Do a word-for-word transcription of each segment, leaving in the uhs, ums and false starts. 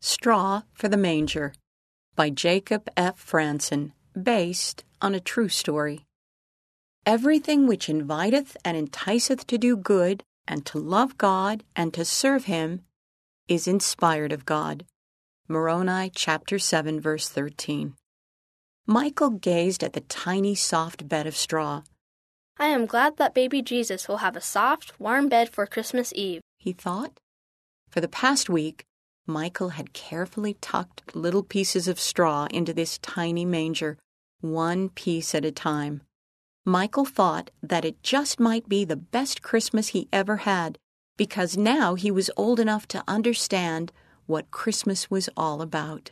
Straw for the Manger by Jacob F. Franzen, based on a true story. Everything which inviteth and enticeth to do good, and to love God, and to serve Him, is inspired of God. Moroni chapter seven, verse thirteen. Michael gazed at the tiny, soft bed of straw. I am glad that baby Jesus will have a soft, warm bed for Christmas Eve, he thought. For the past week, Michael had carefully tucked little pieces of straw into this tiny manger, one piece at a time. Michael thought that it just might be the best Christmas he ever had, because now he was old enough to understand what Christmas was all about.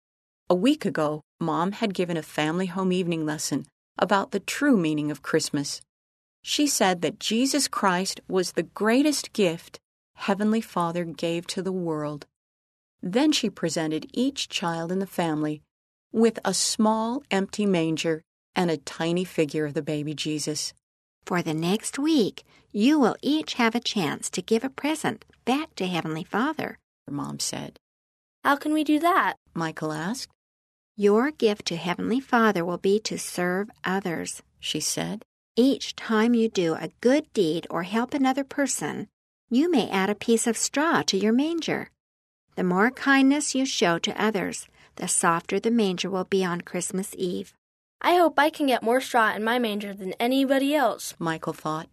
A week ago, Mom had given a family home evening lesson about the true meaning of Christmas. She said that Jesus Christ was the greatest gift Heavenly Father gave to the world. Then she presented each child in the family with a small, empty manger and a tiny figure of the baby Jesus. For the next week, you will each have a chance to give a present back to Heavenly Father, Mom said. How can we do that? Michael asked. Your gift to Heavenly Father will be to serve others, she said. Each time you do a good deed or help another person, you may add a piece of straw to your manger. The more kindness you show to others, the softer the manger will be on Christmas Eve. I hope I can get more straw in my manger than anybody else, Michael thought.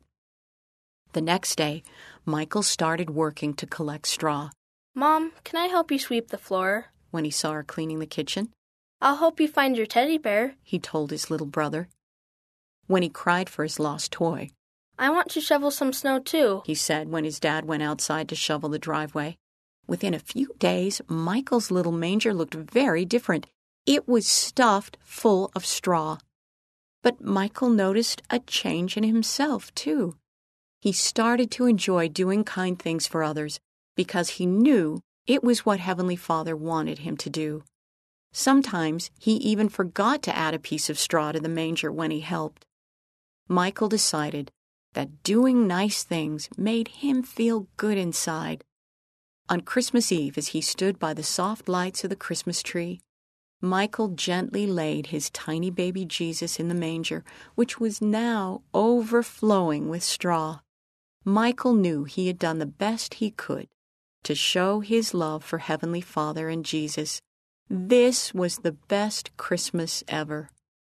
The next day, Michael started working to collect straw. Mom, can I help you sweep the floor? When he saw her cleaning the kitchen. I'll help you find your teddy bear, he told his little brother. When he cried for his lost toy. I want to shovel some snow too, he said when his dad went outside to shovel the driveway. Within a few days, Michael's little manger looked very different. It was stuffed full of straw. But Michael noticed a change in himself, too. He started to enjoy doing kind things for others because he knew it was what Heavenly Father wanted him to do. Sometimes he even forgot to add a piece of straw to the manger when he helped. Michael decided that doing nice things made him feel good inside. On Christmas Eve, as he stood by the soft lights of the Christmas tree, Michael gently laid his tiny baby Jesus in the manger, which was now overflowing with straw. Michael knew he had done the best he could to show his love for Heavenly Father and Jesus. This was the best Christmas ever.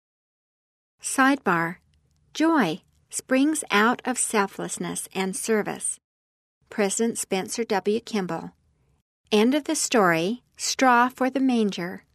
Sidebar: Joy springs out of selflessness and service. President Spencer W. Kimball. End of the story, Straw for the Manger.